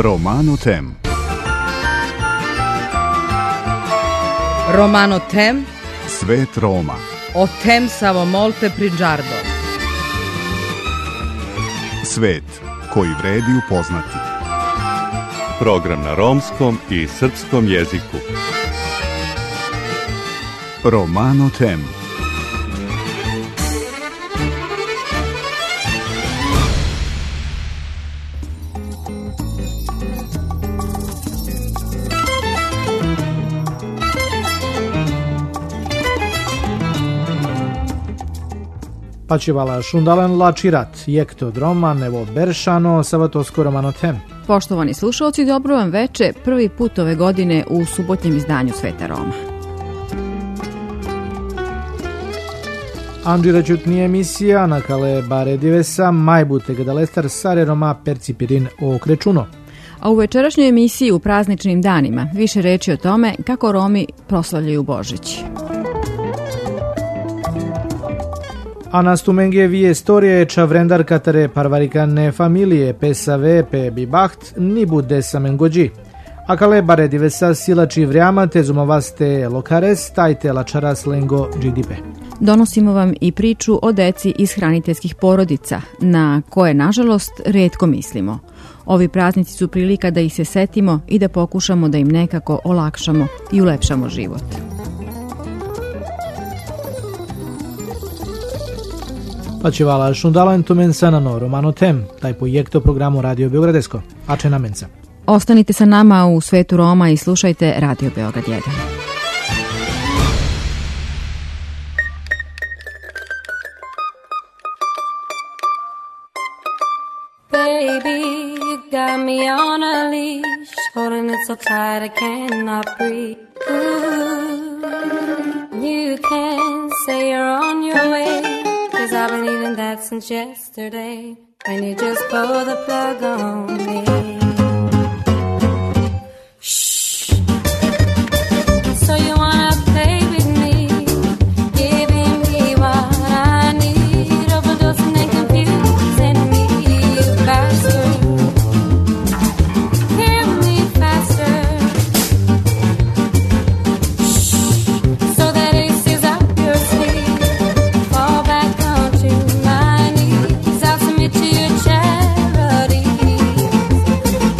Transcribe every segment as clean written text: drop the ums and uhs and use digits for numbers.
Romano Tem. Romano Tem. Svet Roma. O tem samo molte priđardo. Svet koji vredi upoznati. Program na romskom i srpskom jeziku. Romano Tem. Pačivala šundalan lačirat, jekto droma, nevo beršano, savatosko Romano Tem. Poštovani slušalci, dobro vam veče, prvi put ove godine u subotnjem izdanju Sveta Roma. Andžira Čutnije emisija, nakale bare divesa, majbute gadalestar sare Roma percipirin okrečuno. A u večerašnjoj emisiji u prazničnim danima više reči o tome kako Romi proslavljaju Božić. A na stumengie vie storie ča vrendar katare parvarikane familije pesave pe bibaht ni bude samengođi. A kale bare divesa silači vrijama te zumovaste lokares tajte lačaras lengo GDP. Donosimo vam i priču o deci iz hraniteljskih porodica, na koje, nažalost, retko mislimo. Ovi praznici su prilika da ih se setimo i da pokušamo da im nekako olakšamo i ulepšamo život. Pačivala šundalan tu mensanano Romano Tem, taj projekto programu Radio Beogradesko. Ače na mensa. Ostanite sa nama u Svetu Roma i slušajte Radio Beograd 1. Baby, you got me on a leash, holding it so tight I cannot breathe. Ooh, you can say you're on your way, 'cause I've been needing that since yesterday, when you just pull the plug on me. Shh. So you wanna play with me, giving me what I need, overdosing and confusing me faster. Kill me faster. Shh. So that aces up your sleeve, fall back onto my knees, I'll submit to your charities.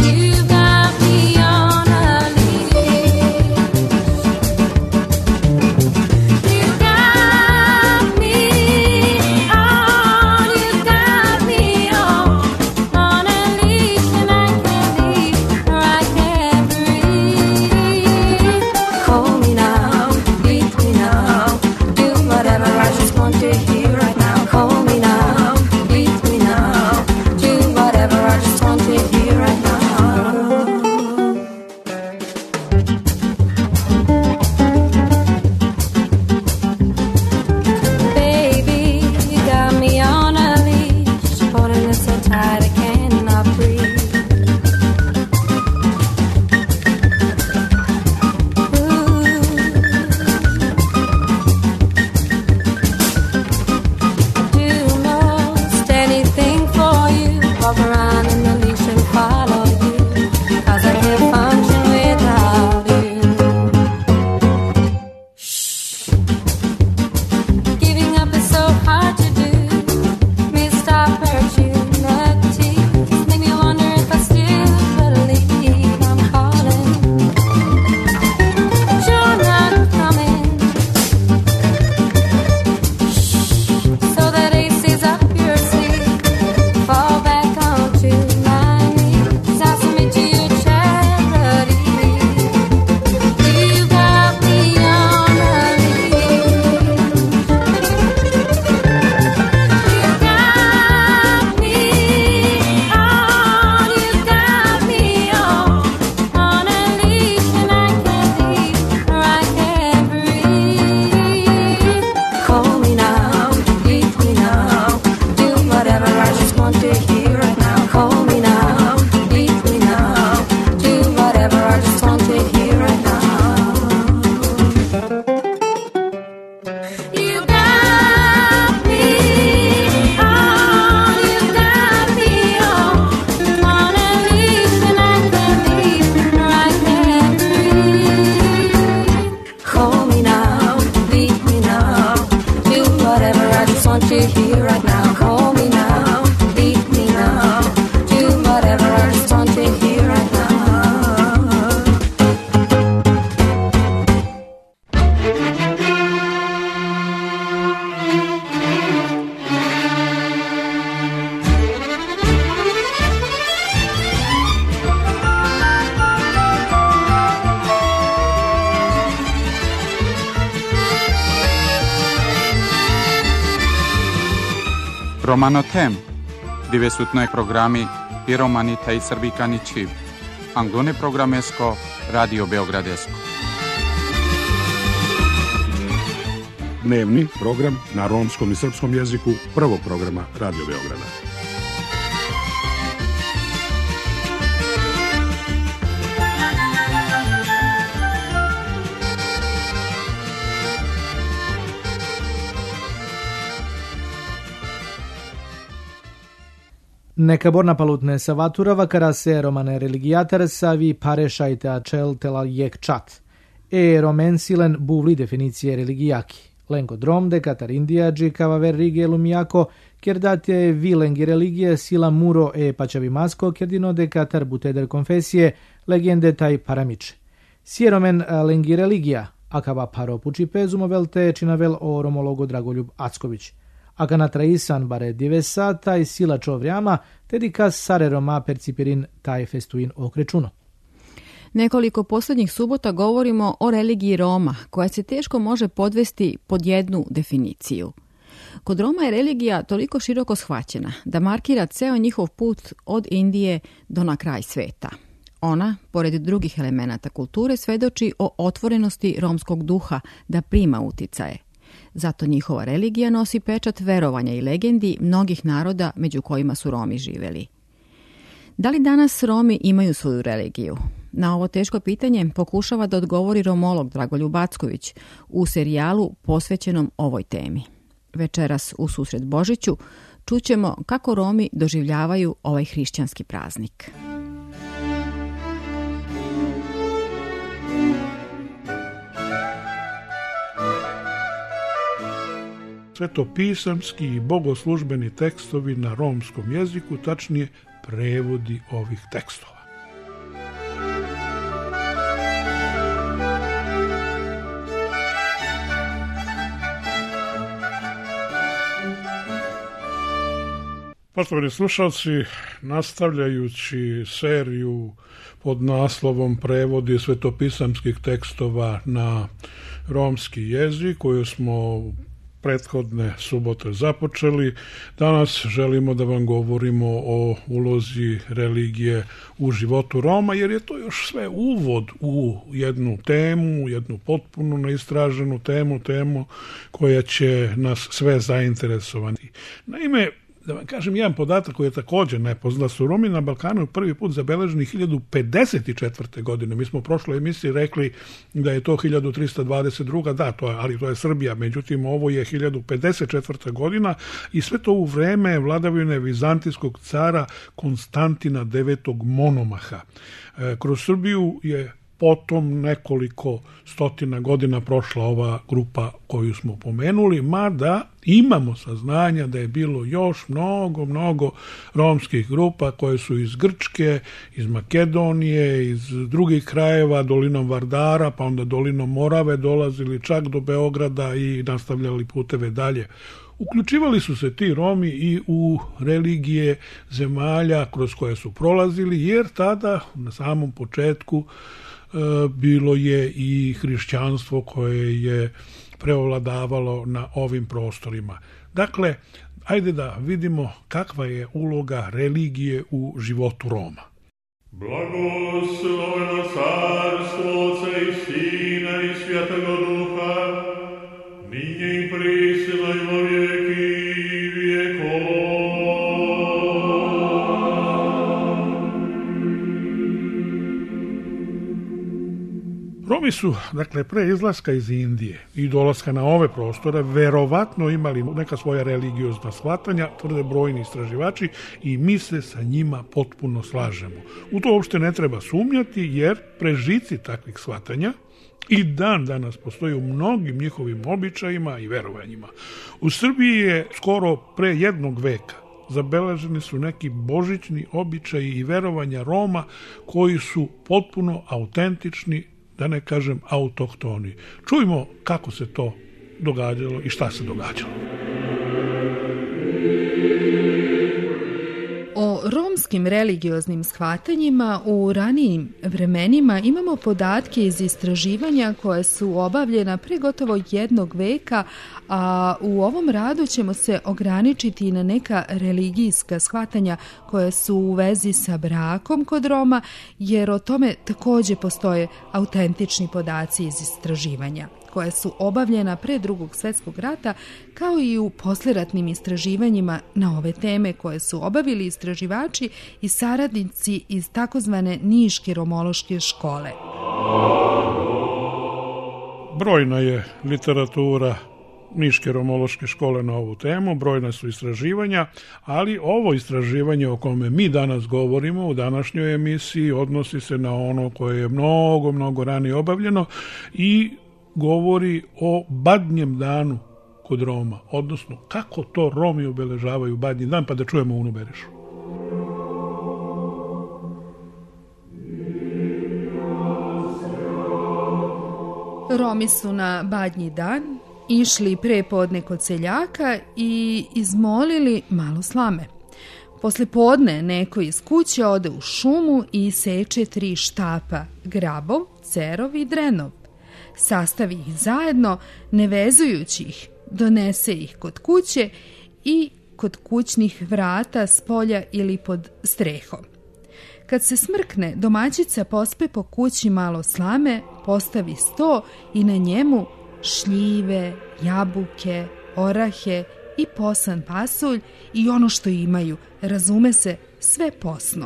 want you here right now. Call me now, beat me now, do whatever, I just want you here right now. Romano Tem, dove su noi programmi i romanita i srbikani čiv. Anglone programesko, Radio Beogradesko. Dnevni program na romskom i srpskom jeziku prvog programa Radio Beograda. Neka borna palutne savaturava cara se romane religiater savi parešajte acel tela jek čat. Romensilen buvli definicije religijaki. Lenko dromde katar indiađi kavaver rige lumiako, kjer date vilengi religije sila muro pačavi masko, kjer dinode katar buteder konfesije, legende taj paramiče. Sjeromen lengi religija, akava paro puči pezumovel te činavel o romologo Dragoljub Acković. Aka na traisan bare divesa taj sila čovrijama, tedi kas sare Roma percipirin taj festuin okrečuno. Nekoliko posljednjih subota govorimo o religiji Roma, koja se teško može podvesti pod jednu definiciju. Kod Roma je religija toliko široko shvaćena da markira ceo njihov put od Indije do na kraj sveta. Ona, pored drugih elemenata kulture, svedoči o otvorenosti romskog duha da prima uticaje. Zato njihova religija nosi pečat verovanja i legendi mnogih naroda među kojima su Romi živeli. Da li danas Romi imaju svoju religiju? Na ovo teško pitanje pokušava da odgovori romolog Dragoljub Acković u serijalu posvećenom ovoj temi. Večeras u susret Božiću čućemo kako Romi doživljavaju ovaj hrišćanski praznik. Svetopisamski i bogoslužbeni tekstovi na romskom jeziku, tačnije prevodi ovih tekstova. Poštovani slušalci, nastavljajući seriju pod naslovom Prevodi svetopisamskih tekstova na romski jezik, koju smo prethodne subote započeli, danas želimo da vam govorimo o ulozi religije u životu Roma, jer je to još sve uvod u jednu temu, jednu potpuno neistraženu temu koja će nas sve zainteresovati. Naime, da vam kažem jedan podatak koji je također nepoznat, su Romi na Balkanu prvi put zabeleženi 1054. godine. Mi smo u prošloj emisiji rekli da je to 1322. Da, ali to je Srbija. Međutim, ovo je 1054. godina i sve to u vreme vladavine vizantijskog cara Konstantina IX. Monomaha. Kroz Srbiju je potom nekoliko stotina godina prošla ova grupa koju smo pomenuli, mada imamo saznanja da je bilo još mnogo romskih grupa koje su iz Grčke, iz Makedonije, iz drugih krajeva, dolinom Vardara, pa onda dolinom Morave dolazili čak do Beograda i nastavljali puteve dalje. Uključivali su se ti Romi i u religije zemalja kroz koje su prolazili, jer tada na samom početku bilo je i hrišćanstvo koje je preovladavalo na ovim prostorima. Dakle, ajde da vidimo kakva je uloga religije u životu Roma. Blagosloveno carstvo Otca i Sina i Svjatoga Duha, ninje i prisila i vo vijeki vijekova. Romi su, dakle, pre izlaska iz Indije i dolaska na ove prostore verovatno imali neka svoja religiozna shvatanja, tvrde brojni istraživači, i mi se sa njima potpuno slažemo. U to uopšte ne treba sumnjati, jer prežici takvih shvatanja i dan danas postoji u mnogim njihovim običajima i verovanjima. U Srbiji je skoro pre jednog veka zabeleženi su neki božićni običaji i verovanja Roma koji su potpuno autentični, da ne kažem autohtoni. Čujmo kako se to događalo i šta se događalo. O romskim religioznim shvatanjima u ranijim vremenima imamo podatke iz istraživanja koje su obavljena pre gotovo jednog veka, a u ovom radu ćemo se ograničiti na neka religijska shvatanja koje su u vezi sa brakom kod Roma, jer o tome takođe postoje autentični podaci iz istraživanja koje su obavljena pre Drugog svjetskog rata, kao i u posleratnim istraživanjima na ove teme koje su obavili istraživači i saradnici iz takozvane Niške romološke škole. Brojna je literatura Niške romološke škole na ovu temu, brojna su istraživanja, ali ovo istraživanje o kome mi danas govorimo u današnjoj emisiji odnosi se na ono koje je mnogo ranije obavljeno i govori o Badnjem danu kod Roma, odnosno kako to Romi obeležavaju Badnji dan, pa da čujemo Unu Berišu. Romi su na Badnji dan išli pre podne kod seljaka i izmolili malo slame. Posle podne neko iz kuće ode u šumu i seče 3 štapa, grabov, cerov i drenov. Sastavi ih zajedno, ne vezujući ih, donese ih kod kuće i kod kućnih vrata s polja ili pod strehom. Kad se smrkne, domaćica pospe po kući malo slame, postavi sto i na njemu šljive, jabuke, orahe i posan pasulj i ono što imaju, razume se, sve posno.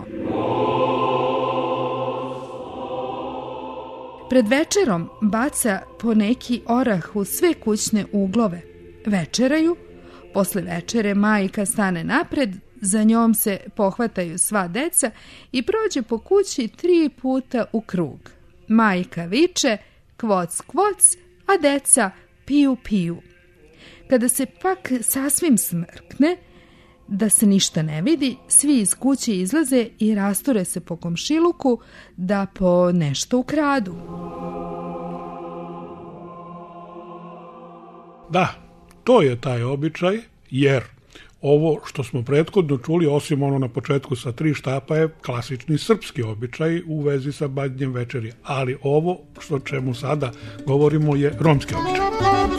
Pred večerom baca po neki orah u sve kućne uglove. Večeraju, posle večere majka stane napred, za njom se pohvataju sva deca i prođe po kući 3 puta u krug. Majka viče kvoc kvoc, a deca piju piju. Kada se pak sasvim smrkne, da se ništa ne vidi, svi iz kuće izlaze i rasture se po komšiluku da po nešto ukradu. Da, to je taj običaj, jer ovo što smo prethodno čuli, osim ono na početku sa 3 štapa, je klasični srpski običaj u vezi sa Badnjem večeri. Ali ovo što čemu sada govorimo je romski običaj.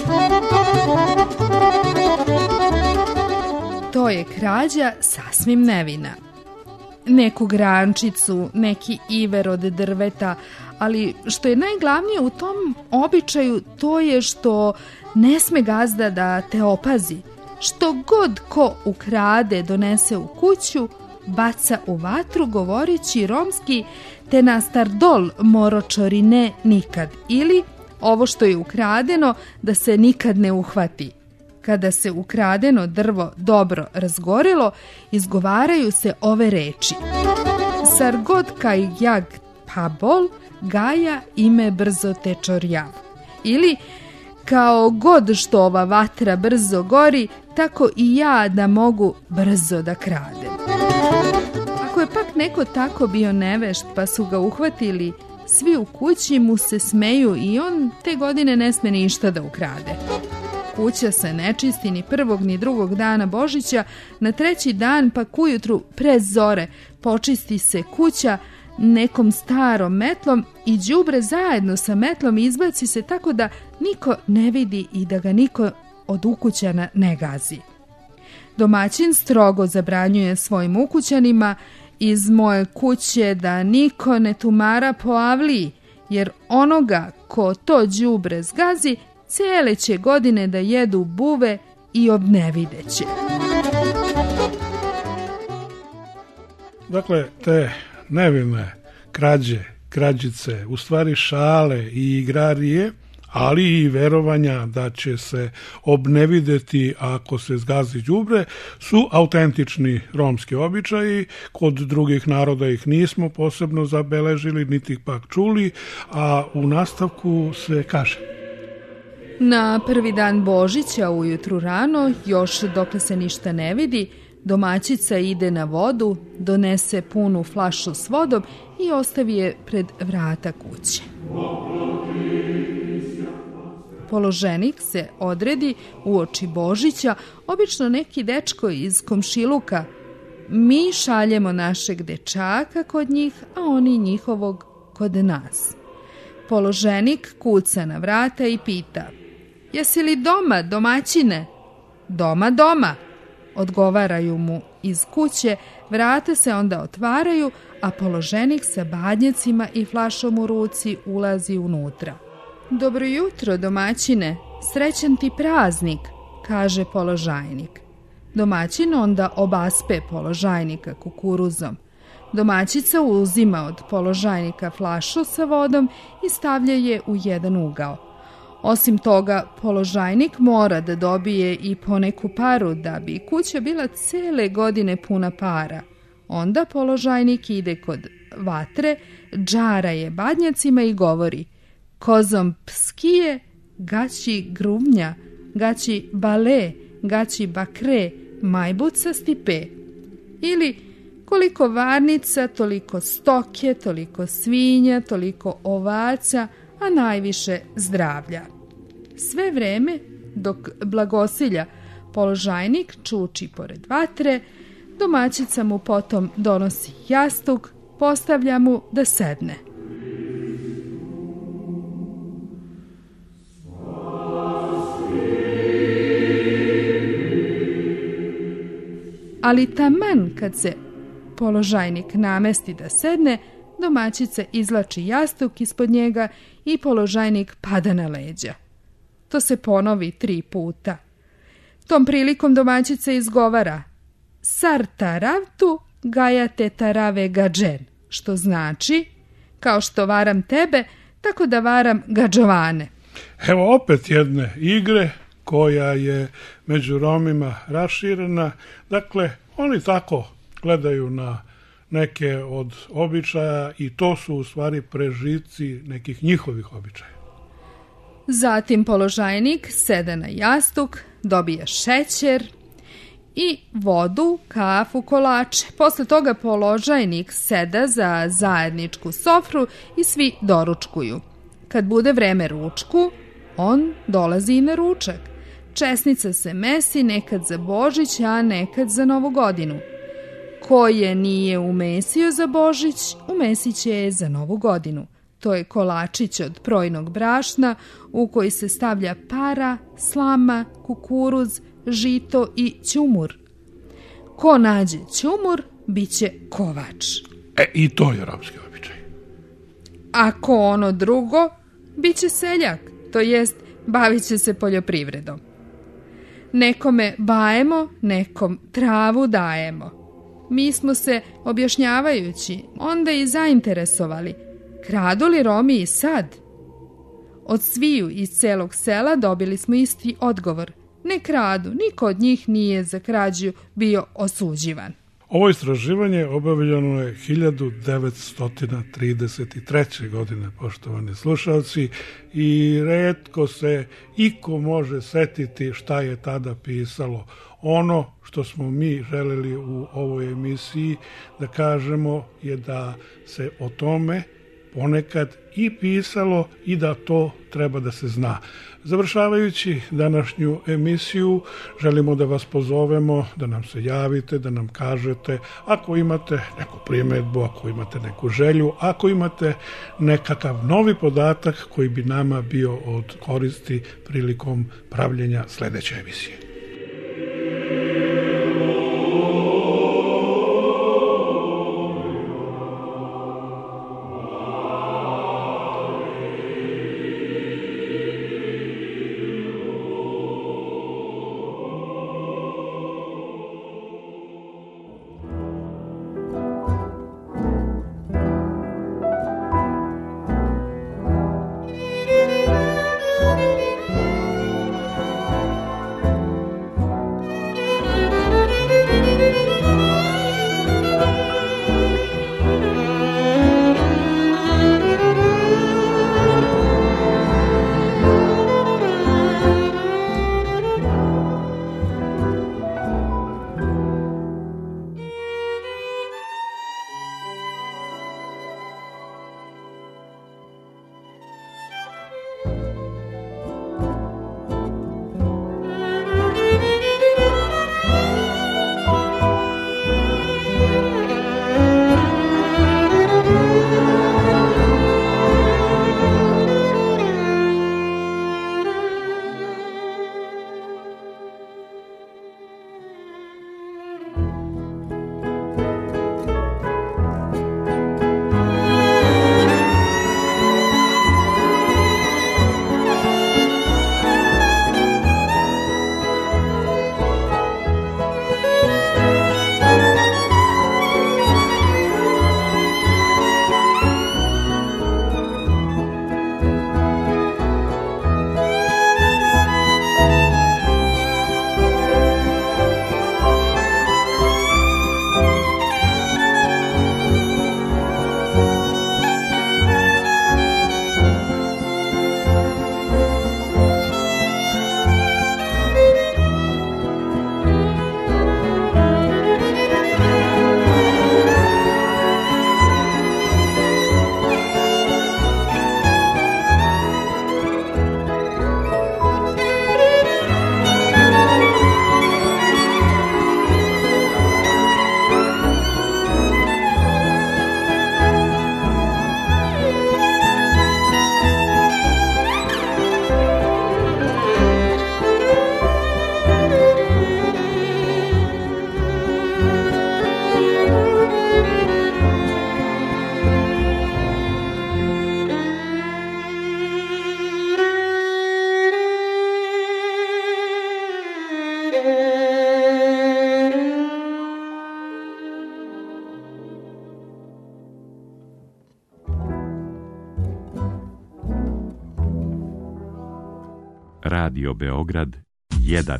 To je krađa sasvim nevina. Neku grančicu, neki iver od drveta, ali što je najglavnije u tom običaju, to je što ne sme gazda da te opazi. Što god ko ukrade donese u kuću, baca u vatru govoreći romski te na stardol moročorine nikad, ili ovo što je ukradeno da se nikad ne uhvati. Kada se ukradeno drvo dobro razgorelo, izgovaraju se ove reči. Sargod kaj jag pabol, gaja ime brzo tečorjav. Ili kao god što ova vatra brzo gori, tako i ja da mogu brzo da kradem. Ako je pak neko tako bio nevešt pa su ga uhvatili, svi u kući mu se smeju i on te godine ne sme ništa da ukrade. Kuća se ne čisti ni prvog ni drugog dana Božića, na 3. dan pak ujutru pre zore počisti se kuća nekom starom metlom i đubre zajedno sa metlom izbaci se tako da niko ne vidi i da ga niko od ukućana ne gazi. Domaćin strogo zabranjuje svojim ukućanima iz moje kuće da niko ne tumara po avliji, jer onoga ko to đubre zgazi, cijele će godine da jedu buve i obnevideće. Dakle, te nevine krađe, krađice, u stvari šale i igrarije, ali i verovanja da će se obnevideti ako se zgazi đubre, su autentični romski običaji. Kod drugih naroda ih nismo posebno zabeležili, niti ih pak čuli, a u nastavku se kaže: Na prvi dan Božića ujutru rano, još dokle se ništa ne vidi, domaćica ide na vodu, donese punu flašu s vodom i ostavi je pred vrata kuće. Položenik se odredi uoči Božića, obično neki dečko iz komšiluka. Mi šaljemo našeg dečaka kod njih, a oni njihovog kod nas. Položenik kuca na vrata i pita: Jesi li doma, domaćine? Doma, doma, odgovaraju mu iz kuće, vrata se onda otvaraju, a položenik sa badnjacima i flašom u ruci ulazi unutra. Dobro jutro, domaćine, srećan ti praznik, kaže položajnik. Domaćin onda obaspe položajnika kukuruzom. Domaćica uzima od položajnika flašu sa vodom i stavlja je u jedan ugao. Osim toga, položajnik mora da dobije i poneku paru da bi kuća bila cele godine puna para. Onda položajnik ide kod vatre, džara je badnjacima i govori: Kozom pskije, gaći grumnja, gaći bale, gaći bakre, majbuca stipe. Ili koliko varnica, toliko stoke, toliko svinja, toliko ovaca, a najviše zdravlja. Sve vreme dok blagosilja položajnik čuči pored vatre, domaćica mu potom donosi jastuk, postavlja mu da sedne. Ali taman kad se položajnik namesti da sedne, domaćica izvlači jastuk ispod njega i položajnik pada na leđa. To se ponovi 3 puta. Tom prilikom domaćica izgovara: Sar taravtu gajate tarave gađen, što znači: kao što varam tebe, tako da varam gađovane. Evo opet jedne igre koja je među Romima raširena. Dakle, oni tako gledaju na neke od običaja i to su u stvari prežici nekih njihovih običaja. Zatim položajnik sede na jastuk, dobije šećer i vodu, kafu, kolače. Posle toga položajnik seda za zajedničku sofru i svi doručkuju. Kad bude vreme ručku, on dolazi i na ručak. Česnica se mesi nekad za Božić, a nekad za Novu godinu. Ko je nije umesio za Božić, umesit će je za Novu godinu. To je kolačić od projnog brašna u koji se stavlja para, slama, kukuruz, žito i ćumur. Ko nađe ćumur, bit će kovač. I to je romski običaj. Ako ono drugo, bit će seljak, to jest bavit će se poljoprivredom. Nekome bajemo, nekom travu dajemo. Mi smo se, objašnjavajući, onda i zainteresovali: kradu li Romi i sad? Od sviju iz celog sela dobili smo isti odgovor: ne kradu, niko od njih nije za krađu bio osuđivan. Ovo istraživanje obavljeno je 1933. godine, poštovani slušalci, i retko se iko može setiti šta je tada pisalo. Ono što smo mi želeli u ovoj emisiji da kažemo je da se o tome ponekad i pisalo i da to treba da se zna. Završavajući današnju emisiju, želimo da vas pozovemo da nam se javite, da nam kažete ako imate neku primedbu, ako imate neku želju, ako imate nekakav novi podatak koji bi nama bio od koristi prilikom pravljenja sledeće emisije. Radio Beograd 1.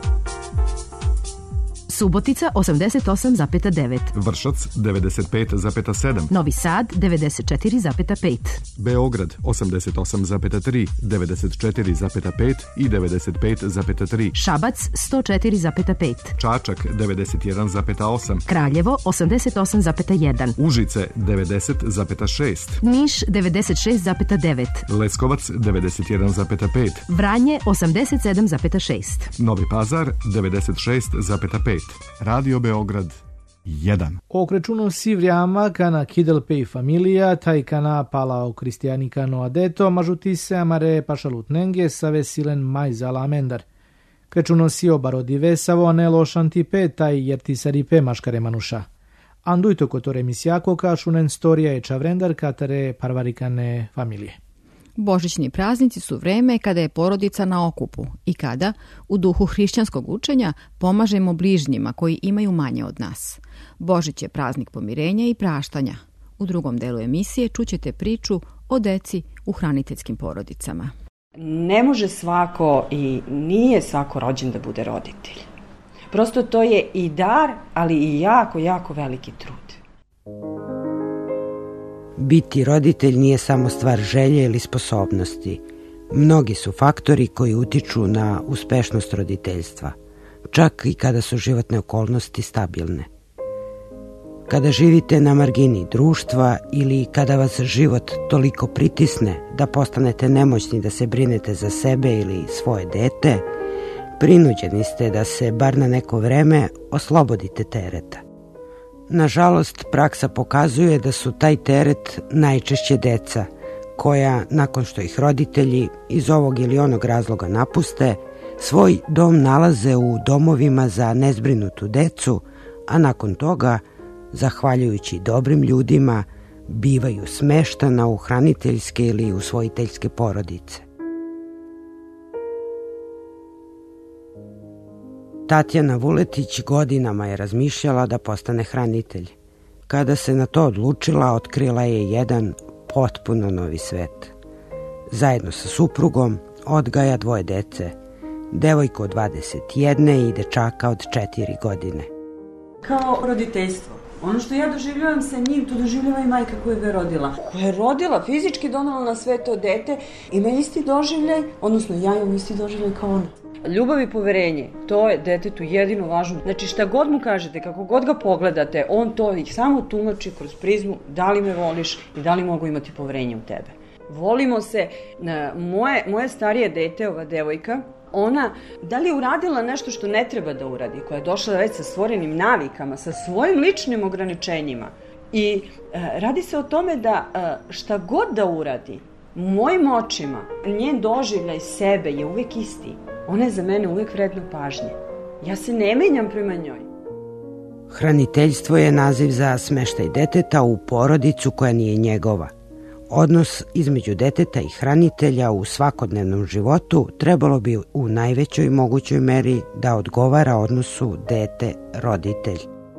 Subotica 88,9. Vršac 95,7. Novi Sad 94,5. Beograd 88,3, 94,5 i 95,3. Šabac 104,5. Čačak 91,8. Kraljevo 88,1. Užice 90,6. Niš 96,9. Leskovac 91,5. Vranje 87,6. Novi Pazar 96,5. Radio Beograd 1. Okrećuno si vrijama kana Kidelpe familija, taj kana palao kristijanikano adeto, mažuti se amare pašalutnenge sa vesilen majzala amendar. Krećuno si obarodi vesavo, ne lošanti pe, taj jer ti saripe maškare manuša. Andujto kotore misjako kašunen storija je čavrendar katare parvarikane familije. Božićni praznici su vreme kada je porodica na okupu i kada, u duhu hrišćanskog učenja, pomažemo bližnjima koji imaju manje od nas. Božić je praznik pomirenja i praštanja. U drugom delu emisije čućete priču o deci u hraniteljskim porodicama. Ne može svako i nije svako rođen da bude roditelj. Prosto to je i dar, ali i jako, jako veliki trud. Biti roditelj nije samo stvar želje ili sposobnosti. Mnogi su faktori koji utiču na uspešnost roditeljstva, čak i kada su životne okolnosti stabilne. Kada živite na margini društva ili kada vas život toliko pritisne da postanete nemoćni da se brinete za sebe ili svoje dete, prinuđeni ste da se bar na neko vreme oslobodite tereta. Nažalost, praksa pokazuje da su taj teret najčešće deca, koja, nakon što ih roditelji iz ovog ili onog razloga napuste, svoj dom nalaze u domovima za nezbrinutu decu, a nakon toga, zahvaljujući dobrim ljudima, bivaju smeštana u hraniteljske ili usvojiteljske porodice. Tatjana Vuletić godinama je razmišljala da postane hranitelj. Kada se na to odlučila, otkrila je jedan potpuno novi svet. Zajedno sa suprugom odgaja 2 dece, devojku od 21 i dečaka od 4 godine. Kao roditeljstvo. Ono što ja doživljavam sa njim, to doživljava i majka koja ga je rodila. Koja je rodila, fizički donala na sve to dete, ima isti doživljaj, odnosno ja imam isti doživljaj kao ona. Ljubav i poverenje, to je detetu jedino važno. Znači šta god mu kažete, kako god ga pogledate, on to ih samo tumači kroz prizmu da li me voliš i da li mogu imati poverenje u tebe. Volimo se, moje starije dete, ova devojka, ona da li je uradila nešto što ne treba da uradi, koja je došla već sa stvorenim navikama, sa svojim ličnim ograničenjima. I radi se o tome da šta god da uradi, mojim očima, njen doživljaj sebe je uvek isti. Ona je za mene uvek vredna pažnje. Ja se ne menjam prema njoj. Hraniteljstvo je naziv za smeštaj deteta u porodicu koja nije njegova. Odnos između deteta i hranitelja u svakodnevnom životu trebalo bi u najvećoj mogućoj meri da odgovara odnosu dete-roditelj.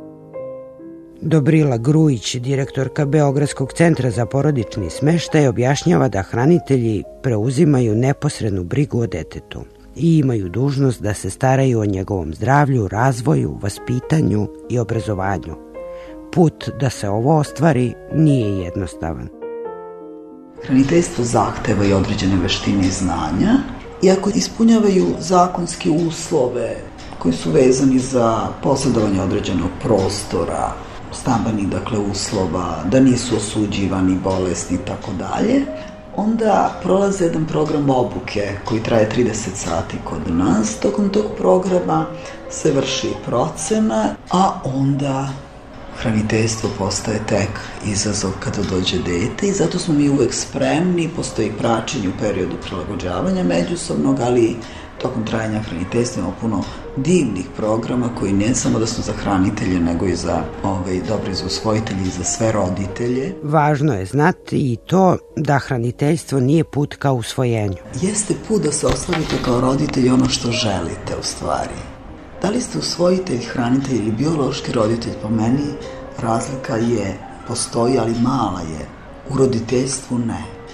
Dobrila Grujić, direktorka Beogradskog centra za porodični smeštaj, objašnjava da hranitelji preuzimaju neposrednu brigu o detetu i imaju dužnost da se staraju o njegovom zdravlju, razvoju, vaspitanju i obrazovanju. Put da se ovo ostvari nije jednostavan. Hraniteljstvo zahteva i određene veštine i znanja, iako ispunjavaju zakonske uslove koji su vezani za posjedovanje određenog prostora, stambenih uslova, da nisu osuđivani, bolesni i tako dalje, onda prolaze jedan program obuke koji traje 30 sati kod nas. Tokom tog programa se vrši procena, a onda hraniteljstvo postaje tek izazov kada dođe dete i zato smo mi uvek spremni, postoji praćenje u periodu prilagođavanja međusobnog, ali tokom trajanja hraniteljstva imamo puno divnih programa koji ne samo da su za hranitelje, nego i za dobri za usvojitelje i za sve roditelje. Važno je znati i to da hraniteljstvo nije put ka usvojenju. Jeste put da se ostvarite kao roditelj ono što želite u stvari. Da li ste usvojitelj, hranitelj ili biološki roditelj, po meni razlika postoji, ali mala je. U roditeljstvu ne.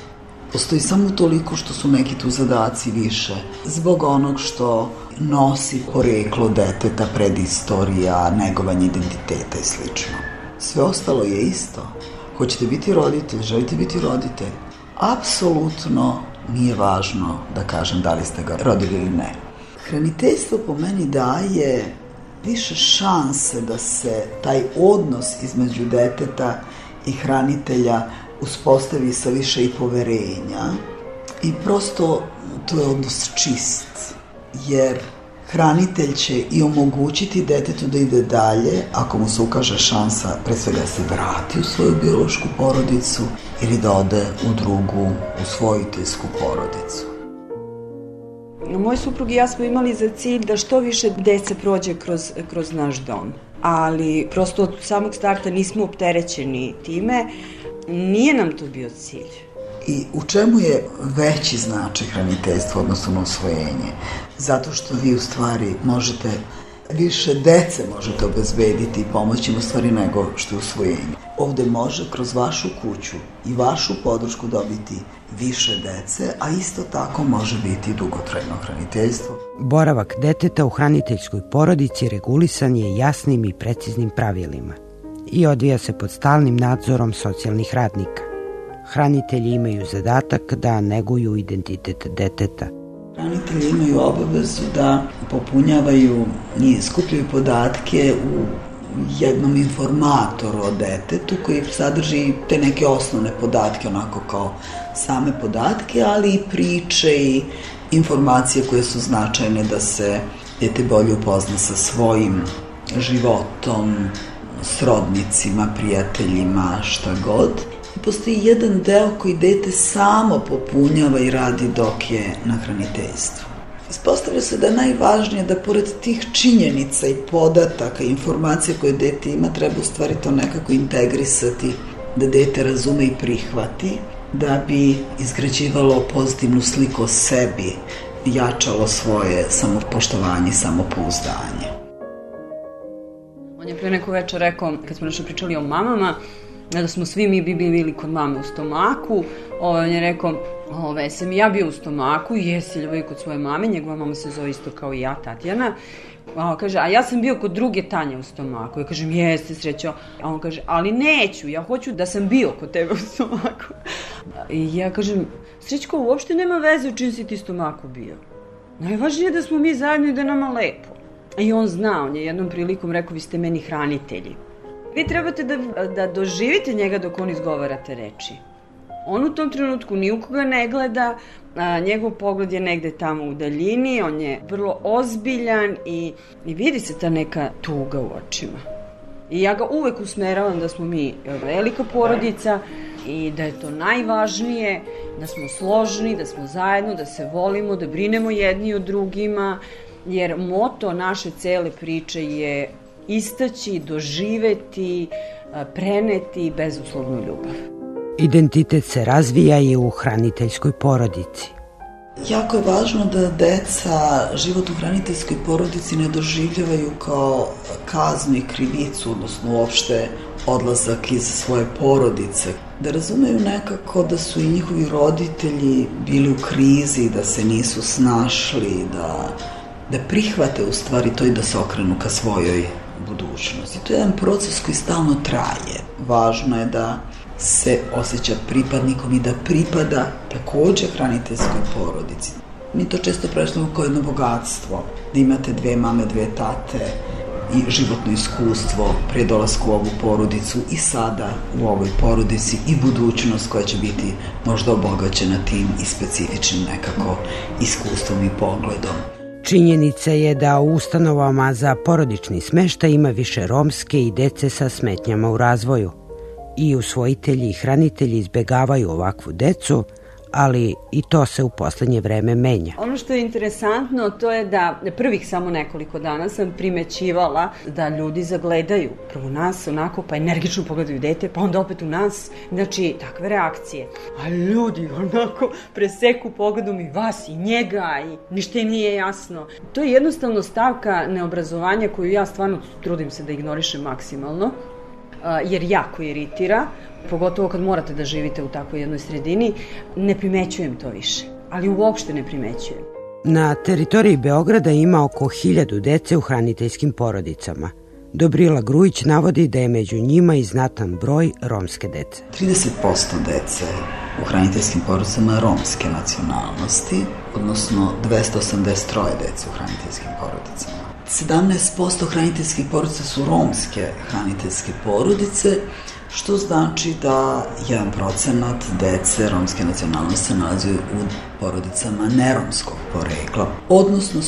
Postoji samo toliko što su neki tu zadaci više, zbog onog što nosi poreklo deteta, predistorija, negovanje identiteta i slično. Sve ostalo je isto. Hoćete biti roditelj, želite biti roditelj, apsolutno nije važno da kažem da li ste ga rodili ili ne. Hraniteljstvo po meni daje više šanse da se taj odnos između deteta i hranitelja uspostavi sa više i poverenja i prosto to je odnos čist, jer hranitelj će i omogućiti detetu da ide dalje ako mu se ukaže šansa pre svega da se vrati u svoju biološku porodicu ili da ode u drugu usvojiteljsku porodicu. Moj suprug i ja smo imali za cilj da što više dece prođe kroz naš dom, ali prosto od samog starta nismo opterećeni time, nije nam to bio cilj. I u čemu je veći značaj hraniteljstva odnosno na usvojenje? Zato što vi u stvari možete, više dece možete obezbediti i pomoći im u stvari nego što je usvojenje. Ovde može kroz vašu kuću i vašu podršku dobiti više dece, a isto tako može biti dugotrajno hraniteljstvo. Boravak deteta u hraniteljskoj porodici regulisan je jasnim i preciznim pravilima i odvija se pod stalnim nadzorom socijalnih radnika. Hranitelji imaju zadatak da neguju identitet deteta. Hranitelji imaju obavezu da popunjavaju i skupljaju podatke u jednom informatoru o detetu koji sadrži te neke osnovne podatke, onako kao same podatke, ali i priče i informacije koje su značajne da se dete bolje upozna sa svojim životom, srodnicima, prijateljima, šta god. Postoji jedan deo koji dete samo popunjava i radi dok je na hraniteljstvu. Ispostavlja se da je najvažnije da pored tih činjenica i podataka i informacija koje dete ima, treba u stvari to nekako integrisati, da dete razume i prihvati, da bi izgrađivalo pozitivnu sliku o sebi, jačalo svoje samopoštovanje i samopouzdanje. On je pre neko večer rekao, kad smo nešto pričali o mamama, da smo svi mi bili kod mame u stomaku, on je rekao, sam i ja bio u stomaku, jesi ljubav kod svoje mame, njegova mama se zove isto kao i ja, Tatjana. Kaže, a ja sam bio kod druge Tanje u stomaku. Ja kažem, jeste, srećo. A on kaže, ali neću, ja hoću da sam bio kod tebe u stomaku. I ja kažem, Srećko, uopšte nema veze u čim si ti stomaku bio. Najvažnije je da smo mi zajedno i da nama lepo. I on zna, on je jednom prilikom rekao, vi ste meni hranitelji. Vi trebate da doživite njega dok on izgovara te reči. On u tom trenutku ni u koga ne gleda, njegov pogled je negde tamo u daljini, on je vrlo ozbiljan i vidi se ta neka tuga u očima. I ja ga uvek usmeravam da smo mi velika porodica i da je to najvažnije, da smo složni, da smo zajedno, da se volimo, da brinemo jedni o drugima, jer moto naše cele priče je istaći, doživeti, preneti bezuslovnu ljubav. Identitet se razvija i u hraniteljskoj porodici. Jako je važno da deca život u hraniteljskoj porodici ne doživljavaju kao kaznu i krivicu, odnosno uopšte odlazak iz svoje porodice. Da razumeju nekako da su i njihovi roditelji bili u krizi, da se nisu snašli, da prihvate u stvari to i da se okrenu ka svojoj budućnosti. To je jedan proces koji stalno traje. Važno je da se osjeća pripadnikom i da pripada takođe hraniteljskoj porodici. Mi to često predstavljamo kao jedno bogatstvo, da imate dve mame, dve tate i životno iskustvo pre dolasku u ovu porodicu i sada u ovoj porodici i budućnost koja će biti možda obogaćena tim i specifičnim nekako iskustvom i pogledom. Činjenica je da u ustanovama za porodični smeštaj ima više romske i dece sa smetnjama u razvoju. I usvojitelji i hranitelji izbegavaju ovakvu decu, ali i to se u poslednje vreme menja. Ono što je interesantno to je da prvih samo nekoliko dana sam primećivala da ljudi zagledaju prvo nas onako, pa energično pogledaju dete, pa onda opet u nas, znači takve reakcije. A ljudi onako preseku pogledom i vas i njega i ništa im nije jasno. To je jednostavno stavka neobrazovanja koju ja stvarno trudim se da ignorišem maksimalno. jer jako iritira, pogotovo kad morate da živite u takvoj jednoj sredini, ne primećujem to više, ali uopšte ne primećujem. Na teritoriji Beograda ima oko 1000 dece u hraniteljskim porodicama. Dobrila Grujić navodi da je među njima i znatan broj romske dece. 30% dece u hraniteljskim porodicama romske nacionalnosti, odnosno 283 dece u hraniteljskim porodicama. 17% hraniteljskih porodica su romske hraniteljske porodice, što znači da 1% dece romske nacionalnosti se nalazi u porodicama neromskog porekla, odnosno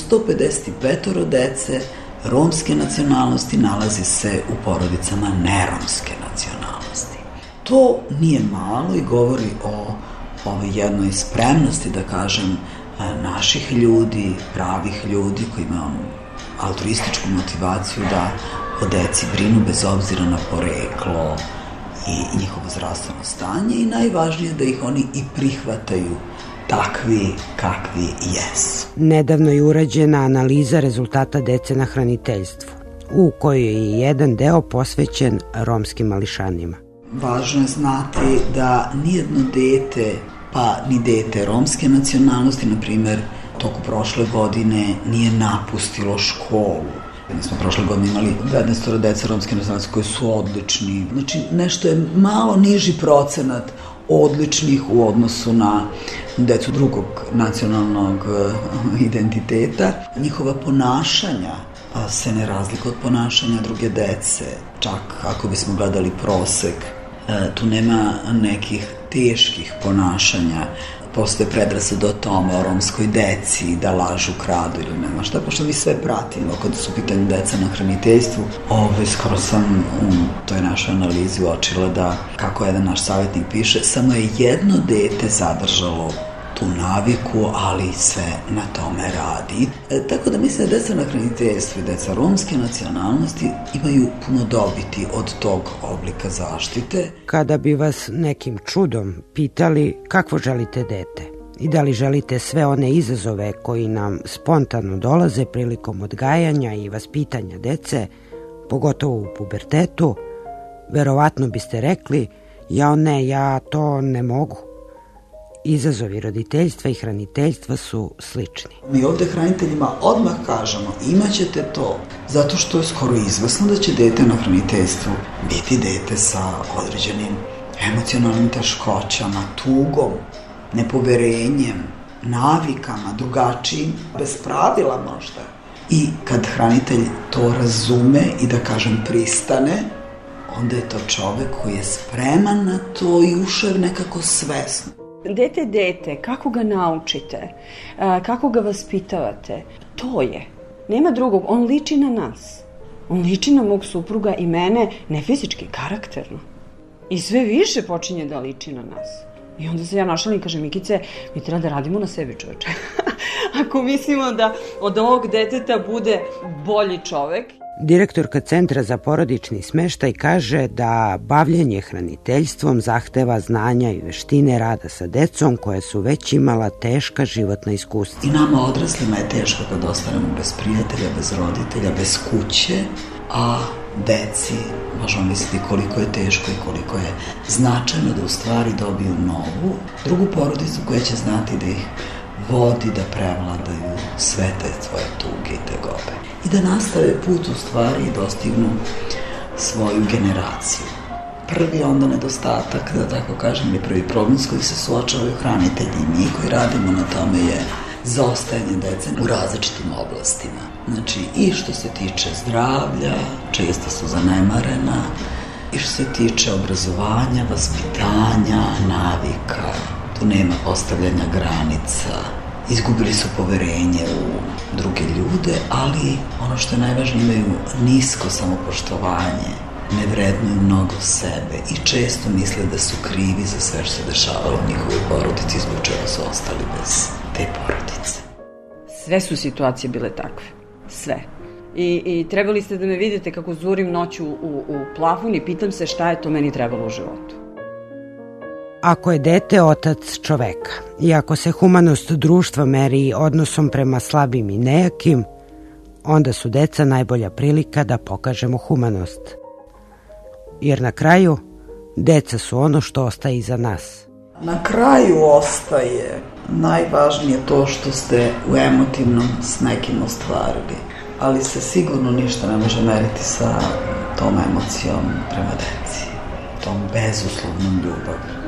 155 dece romske nacionalnosti nalazi se u porodicama neromske nacionalnosti. To nije malo i govori o ovoj jednoj spremnosti, da kažem, naših ljudi, pravih ljudi koji imaju altruističku motivaciju da o deci brinu bez obzira na poreklo i njihovo zdravstveno stanje i najvažnije da ih oni i prihvataju takvi kakvi jesu. Nedavno je urađena analiza rezultata dece na hraniteljstvu, u kojoj je jedan deo posvećen romskim mališanima. Važno je znati da nijedno dete, pa ni dete romske nacionalnosti, na primjer, toku prošle godine nije napustilo školu. Mi smo prošle godine imali 15 dece romske nacionalnosti koji su odlični. Znači, nešto je malo niži procenat odličnih u odnosu na decu drugog nacionalnog identiteta. Njihova ponašanja se ne razlikuju od ponašanja druge dece. Čak ako bismo gledali prosek, tu nema nekih teških ponašanja. Postoje predrasude o tome, o romskoj deci, da lažu, kradu ili nema šta, pošto mi sve pratimo kada su pitanje deca na hraniteljstvu. Skoro sam u toj našoj analizi uočila da, kako jedan naš savjetnik piše, samo je jedno dete zadržalo tu naviku, ali sve na tome radi. Tako da mislim da deca na hraniteljstvu i deca romske nacionalnosti imaju puno dobiti od tog oblika zaštite. Kada bi vas nekim čudom pitali kakvo želite dete i da li želite sve one izazove koji nam spontano dolaze prilikom odgajanja i vaspitanja dece, pogotovo u pubertetu, verovatno biste rekli: ja to ne mogu. Izazovi roditeljstva i hraniteljstva su slični. Mi ovde hraniteljima odmah kažemo: imaćete to, zato što je skoro izvesno da će dete na hraniteljstvu biti dete sa određenim emocionalnim teškoćama, tugom, nepoverenjem, navikama, drugačijim, bez pravila možda. I kad hranitelj to razume i, da kažem, pristane, onda je to čovek koji je spreman na to i ušao nekako svesno. Dete je dete, kako ga naučite, kako ga vaspitavate, to je. Nema drugog, on liči na nas. On liči na mog supruga i mene, ne fizički, karakterno. I sve više počinje da liči na nas. I onda se ja našalim i kažem: Mikice, mi treba da radimo na sebi, čoveče. Ako mislimo da od ovog deteta bude bolji čovek. Direktorka Centra za porodični smeštaj kaže da bavljenje hraniteljstvom zahteva znanja i veštine rada sa decom koje su već imala teška životna iskustva. I nama odraslima je teško kad ostanemo bez prijatelja, bez roditelja, bez kuće, a deci možemo misliti koliko je teško i koliko je značajno da u stvari dobiju novu, drugu porodicu koja će znati da ih vodi, da prevladaju sve te tvoje tuge i tegobe. I da nastave put u stvari i dostignu svoju generaciju. Prvi onda nedostatak, da tako kažem, je prvi problem s kojih se suočavaju hranitelji i mi koji radimo na tome je zaostajanje dece u različitim oblastima. Znači, i što se tiče zdravlja, često su zanemarena, i što se tiče obrazovanja, vaspitanja, navika, tu nema postavljanja granica, izgubili su poverenje u druge ljude, ali ono što je najvažnije, imaju nisko samopoštovanje, ne vrednuju mnogo sebe i često misle da su krivi za sve što se dešavalo u njihovoj porodici, zbog čega su ostali bez te porodice. Sve su situacije bile takve. Sve. I trebali ste da me vidite kako zurim noću u plafon i pitam se šta je to meni trebalo u životu. Ako je dete otac čoveka i ako se humanost društva meri odnosom prema slabim i nejakim, onda su deca najbolja prilika da pokažemo humanost. jer na kraju deca su ono što ostaje iza nas. Na kraju ostaje najvažnije to što ste u emotivnom s nekim ostvarili, ali se sigurno ništa ne može meriti sa tom emocijom prema deci, tom bezuslovnom ljubavlju.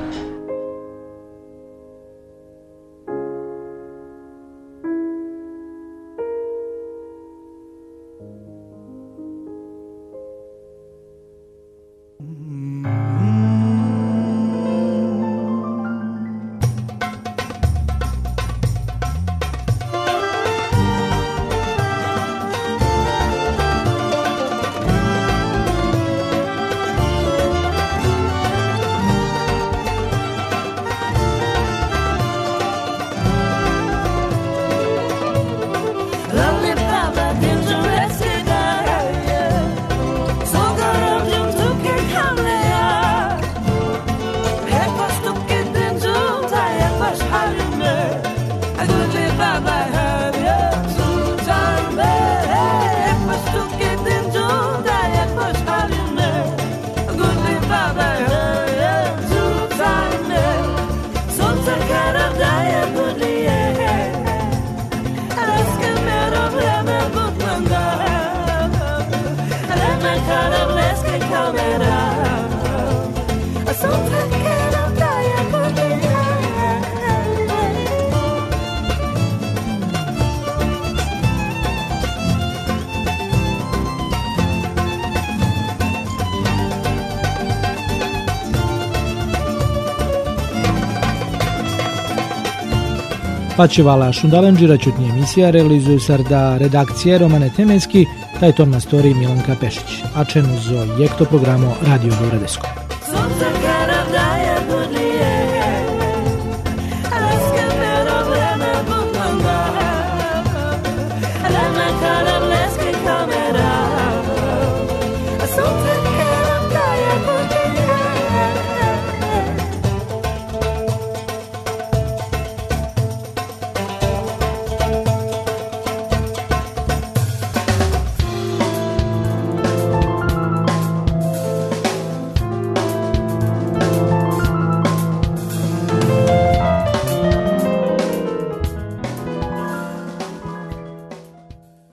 Pačevala Šundalenđira čutnje emisija realizuju sarda redakcije Romane Temenski, taj ton na storiji Milanka Pešić, a čenu zo jekto programo Radio Beogradesko.